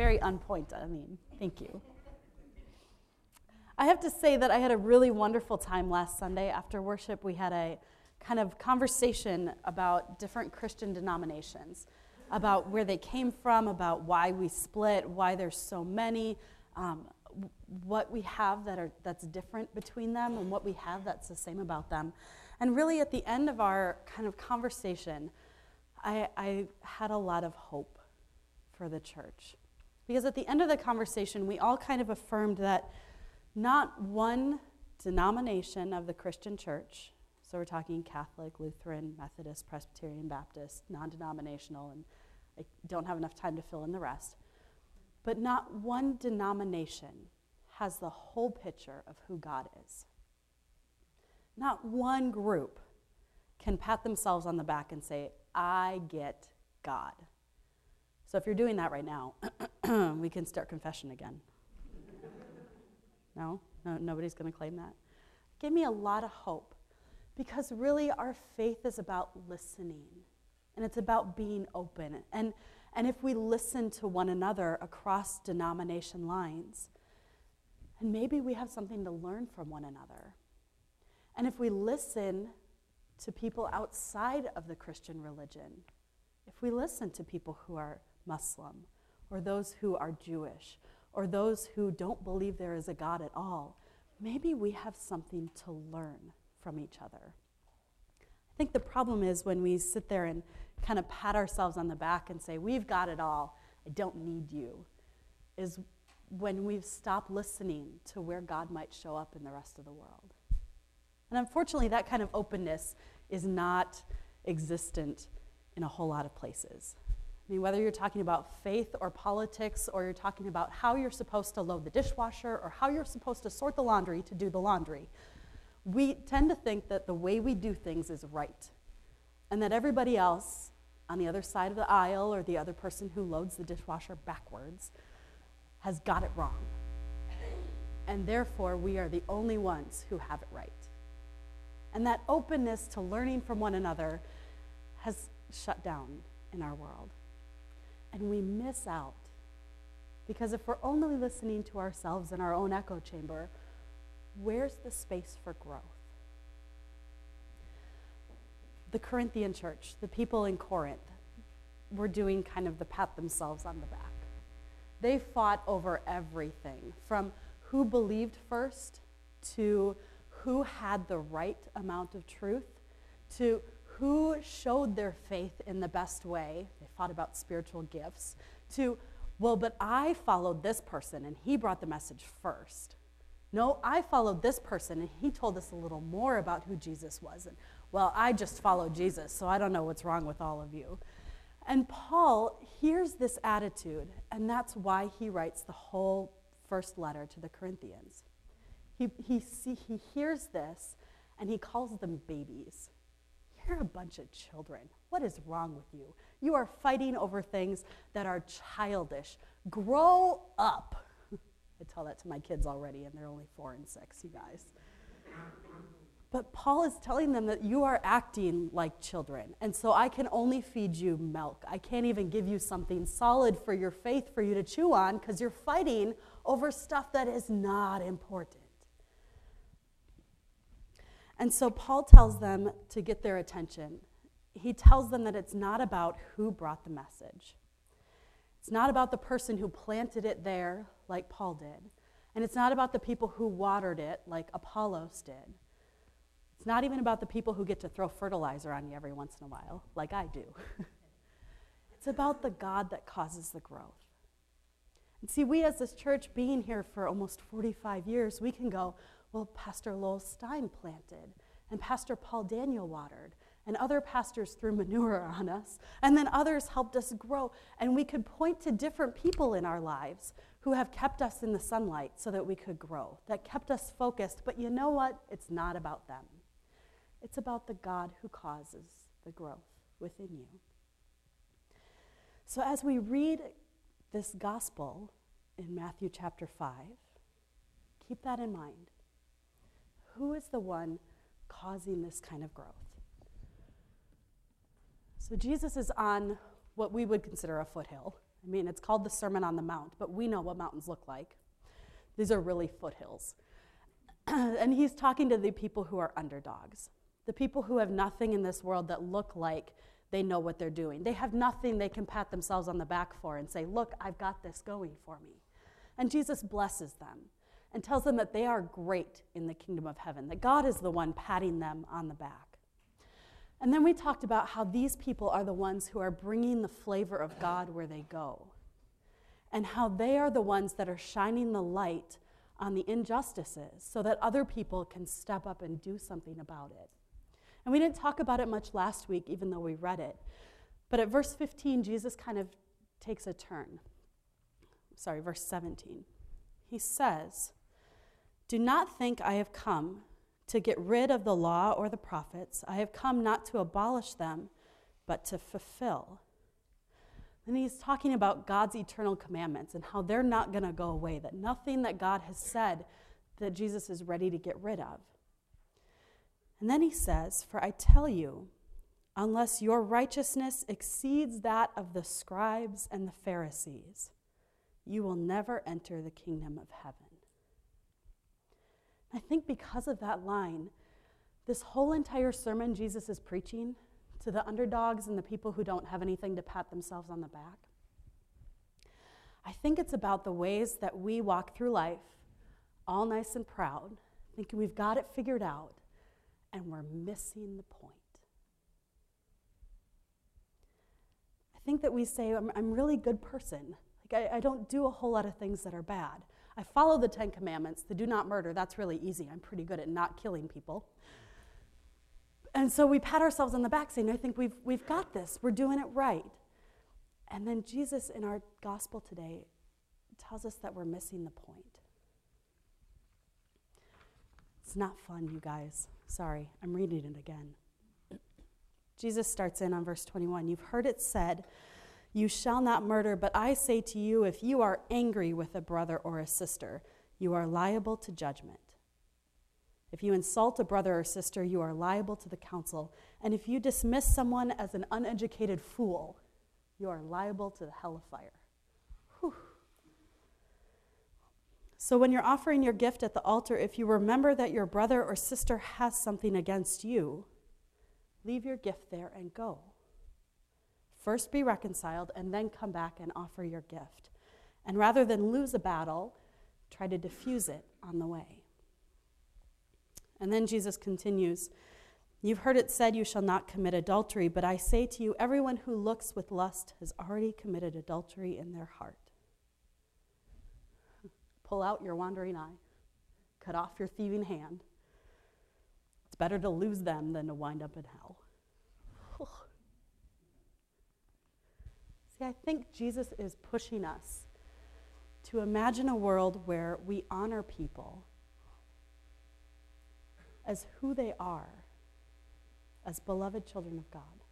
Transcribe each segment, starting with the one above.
very on point. Thank you. I have to say that I had a really wonderful time last Sunday. After worship, we had a kind of conversation about different Christian denominations, about where they came from, about why we split, why there's so many, what we have that's different between them, and what we have that's the same about them. And really, at the end of our kind of conversation, I had a lot of hope for the church. Because at the end of the conversation, we all kind of affirmed that not one denomination of the Christian church, so we're talking Catholic, Lutheran, Methodist, Presbyterian, Baptist, non-denominational, and I don't have enough time to fill in the rest, but not one denomination has the whole picture of who God is. Not one group can pat themselves on the back and say, I get God. So if you're doing that right now, we can start confession again. No, nobody's going to claim that. Give me a lot of hope, because really our faith is about listening, and it's about being open. And if we listen to one another across denomination lines, and maybe we have something to learn from one another. And if we listen to people outside of the Christian religion, if we listen to people who are Muslim, or those who are Jewish, or those who don't believe there is a God at all, maybe we have something to learn from each other. I think the problem is when we sit there and kind of pat ourselves on the back and say, we've got it all, I don't need you, is when we've stopped listening to where God might show up in the rest of the world. And unfortunately, that kind of openness is not existent in a whole lot of places. I mean, whether you're talking about faith or politics, or you're talking about how you're supposed to load the dishwasher, or how you're supposed to sort the laundry to do the laundry, we tend to think that the way we do things is right, and that everybody else on the other side of the aisle, or the other person who loads the dishwasher backwards, has got it wrong. And therefore, we are the only ones who have it right. And that openness to learning from one another has shut down in our world. And we miss out, because if we're only listening to ourselves in our own echo chamber, where's the space for growth? The Corinthian church, the people in Corinth, were doing kind of the pat themselves on the back. They fought over everything, from who believed first, to who had the right amount of truth, to who showed their faith in the best way. They fought about spiritual gifts. To, well, but I followed this person and he brought the message first. No, I followed this person and he told us a little more about who Jesus was. And, well, I just followed Jesus, so I don't know what's wrong with all of you. And Paul hears this attitude, and that's why he writes the whole first letter to the Corinthians. He hears this, and he calls them babies. You're a bunch of children. What is wrong with you? You are fighting over things that are childish. Grow up. I tell that to my kids already, and they're only 4 and 6, you guys. But Paul is telling them that you are acting like children, and so I can only feed you milk. I can't even give you something solid for your faith for you to chew on, because you're fighting over stuff that is not important. And so Paul tells them to get their attention. He tells them that it's not about who brought the message. It's not about the person who planted it there, like Paul did. And it's not about the people who watered it, like Apollos did. It's not even about the people who get to throw fertilizer on you every once in a while, like I do. It's about the God that causes the growth. And see, we as this church, being here for almost 45 years, we can go, well, Pastor Lowell Stein planted, and Pastor Paul Daniel watered, and other pastors threw manure on us, and then others helped us grow. And we could point to different people in our lives who have kept us in the sunlight so that we could grow, that kept us focused. But you know what? It's not about them. It's about the God who causes the growth within you. So as we read this gospel in Matthew chapter 5, keep that in mind. Who is the one causing this kind of growth? So Jesus is on what we would consider a foothill. I mean, it's called the Sermon on the Mount, but we know what mountains look like. These are really foothills. And he's talking to the people who are underdogs, the people who have nothing in this world that look like they know what they're doing. They have nothing they can pat themselves on the back for and say, look, I've got this going for me. And Jesus blesses them and tells them that they are great in the kingdom of heaven, that God is the one patting them on the back. And then we talked about how these people are the ones who are bringing the flavor of God where they go, and how they are the ones that are shining the light on the injustices so that other people can step up and do something about it. And we didn't talk about it much last week, even though we read it. But at verse 15, Jesus kind of takes a turn. Sorry, verse 17. He says, "Do not think I have come to get rid of the law or the prophets. I have come not to abolish them, but to fulfill." And he's talking about God's eternal commandments and how they're not going to go away, that nothing that God has said that Jesus is ready to get rid of. And then he says, "For I tell you, unless your righteousness exceeds that of the scribes and the Pharisees, you will never enter the kingdom of heaven." I think because of that line, this whole entire sermon Jesus is preaching to the underdogs and the people who don't have anything to pat themselves on the back, I think it's about the ways that we walk through life all nice and proud, thinking we've got it figured out, and we're missing the point. I think that we say, I'm a really good person. Like I don't do a whole lot of things that are bad. I follow the 10 Commandments, the do not murder. That's really easy. I'm pretty good at not killing people. And so we pat ourselves on the back saying, I think we've got this. We're doing it right. And then Jesus in our gospel today tells us that we're missing the point. It's not fun, you guys. Sorry, I'm reading it again. Jesus starts in on verse 21. "You've heard it said, 'You shall not murder,' but I say to you, if you are angry with a brother or a sister, you are liable to judgment. If you insult a brother or sister, you are liable to the council. And if you dismiss someone as an uneducated fool, you are liable to the hell of fire." Whew. "So when you're offering your gift at the altar, if you remember that your brother or sister has something against you, leave your gift there and go. First be reconciled and then come back and offer your gift. And rather than lose a battle, try to diffuse it on the way." And then Jesus continues, "You've heard it said, 'You shall not commit adultery,' but I say to you, everyone who looks with lust has already committed adultery in their heart." Pull out your wandering eye. Cut off your thieving hand. It's better to lose them than to wind up in hell. See, I think Jesus is pushing us to imagine a world where we honor people as who they are, as beloved children of God.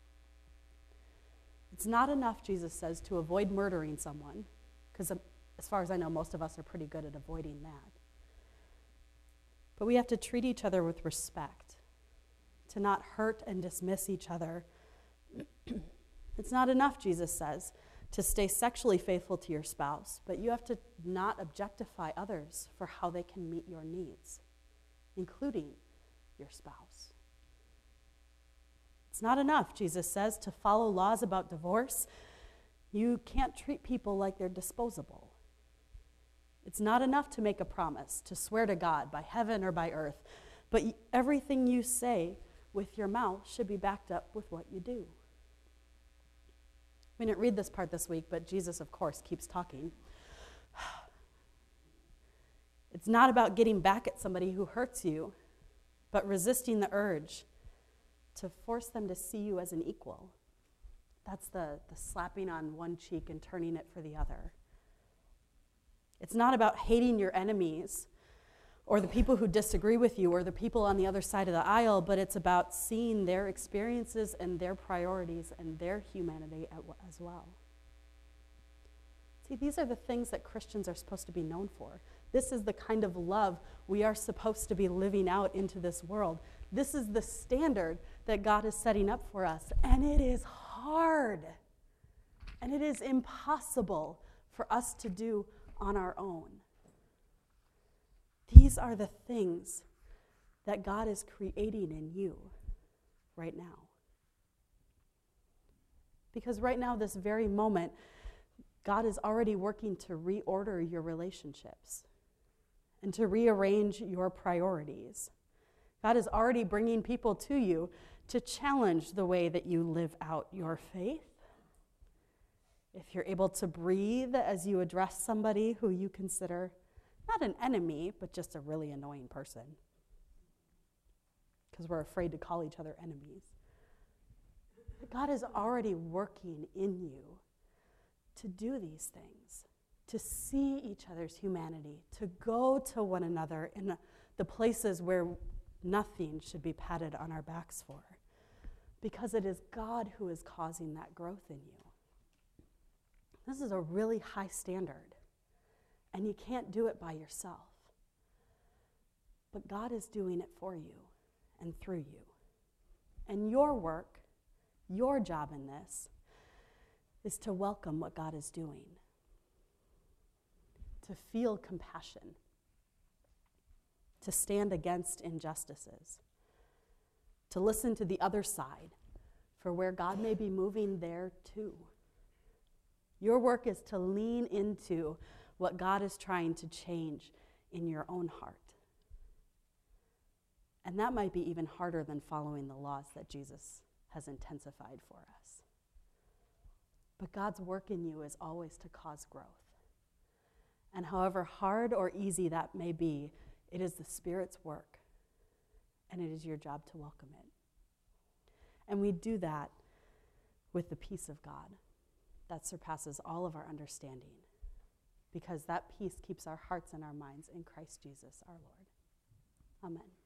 It's not enough, Jesus says, to avoid murdering someone, because as far as I know, most of us are pretty good at avoiding that. But we have to treat each other with respect, to not hurt and dismiss each other. It's not enough, Jesus says, to stay sexually faithful to your spouse, but you have to not objectify others for how they can meet your needs, including your spouse. It's not enough, Jesus says, to follow laws about divorce. You can't treat people like they're disposable. It's not enough to make a promise, to swear to God by heaven or by earth, but everything you say with your mouth should be backed up with what you do. We didn't read this part this week, but Jesus, of course, keeps talking. It's not about getting back at somebody who hurts you, but resisting the urge to force them to see you as an equal. That's the slapping on one cheek and turning it for the other. It's not about hating your enemies or the people who disagree with you or the people on the other side of the aisle, but it's about seeing their experiences and their priorities and their humanity as well. See, these are the things that Christians are supposed to be known for. This is the kind of love we are supposed to be living out into this world. This is the standard that God is setting up for us, and it is hard. And it is impossible for us to do on our own. These are the things that God is creating in you right now. Because right now, this very moment, God is already working to reorder your relationships and to rearrange your priorities. God is already bringing people to you to challenge the way that you live out your faith. If you're able to breathe as you address somebody who you consider not an enemy, but just a really annoying person, because we're afraid to call each other enemies. God is already working in you to do these things, to see each other's humanity, to go to one another in the places where nothing should be patted on our backs for, because it is God who is causing that growth in you. This is a really high standard, and you can't do it by yourself. But God is doing it for you and through you. And your work, your job in this, is to welcome what God is doing, to feel compassion, to stand against injustices, to listen to the other side for where God may be moving there too. Your work is to lean into what God is trying to change in your own heart. And that might be even harder than following the laws that Jesus has intensified for us. But God's work in you is always to cause growth. And however hard or easy that may be, it is the Spirit's work, and it is your job to welcome it. And we do that with the peace of God that surpasses all of our understanding, because that peace keeps our hearts and our minds in Christ Jesus our Lord. Amen.